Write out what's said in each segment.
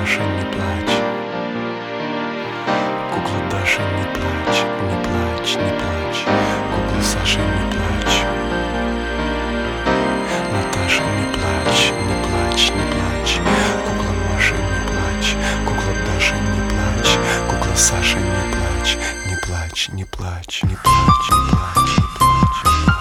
Даша, не плачь. Кукла Даша, не плачь, не плачь, не плачь. Кукла Саша, не плачь. Наташа, не плачь, не плачь, не плачь. Кукла Маша, не плачь. Кукла Даша, не плачь. Кукла Саша, не плачь. Не плачь, не плачь, не плачь, не плачь, не плачь, не плачь.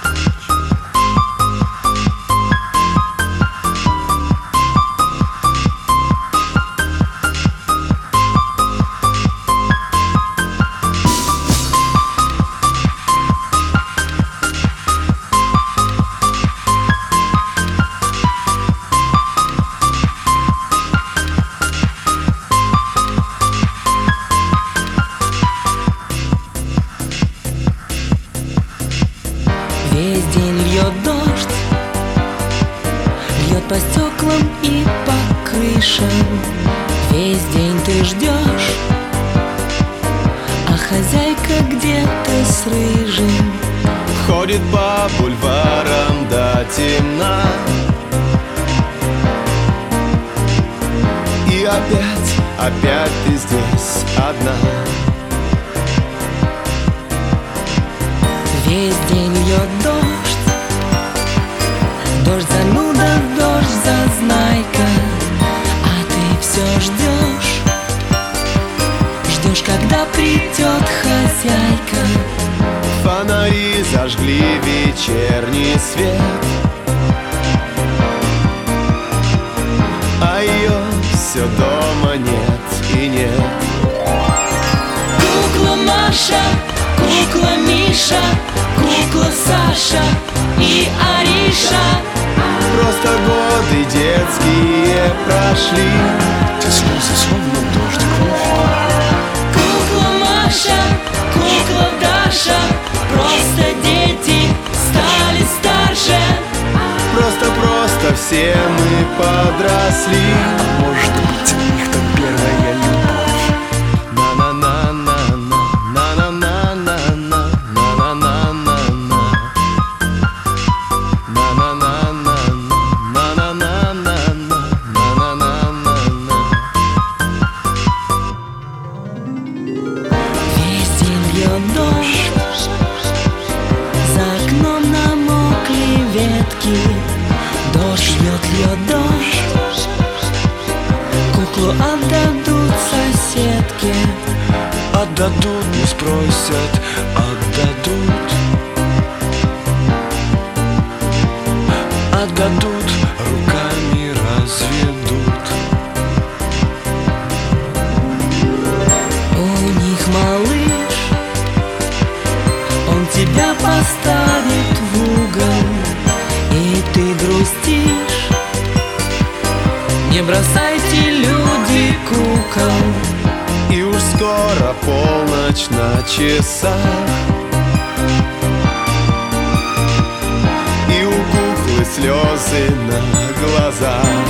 Весь день льет дождь, льет по стеклам и по крышам. Весь день ты ждешь, а хозяйка где-то с рыжим ходит по бульварам до темна. И опять ты здесь одна. Весь день льет дождь, дождь зануда, дождь зазнайка. А ты все ждешь, ждешь, когда придет хозяйка. Фонари зажгли вечерний свет, а ее все дома нет и нет. Кукла Маша, кукла Миша, кукла Саша и Ариша. Просто годы детские прошли, Те слезы, словно дождик в любви. Кукла Маша, кукла Даша, просто дети стали старше. просто все мы подросли. Может быть, у них там первая любовь. Весь день льет дождь, за окном намокли ветки. Дождь льет дождь, куклу отдадут соседке. Отдадут, не спросят, отдадут. Отдадут, руками разведут. У них малыш, он тебя поставит в угол, и ты грустишь. Не бросайте, люди, кукол. И уж скоро полночь на часах, и у куклы слезы на глазах.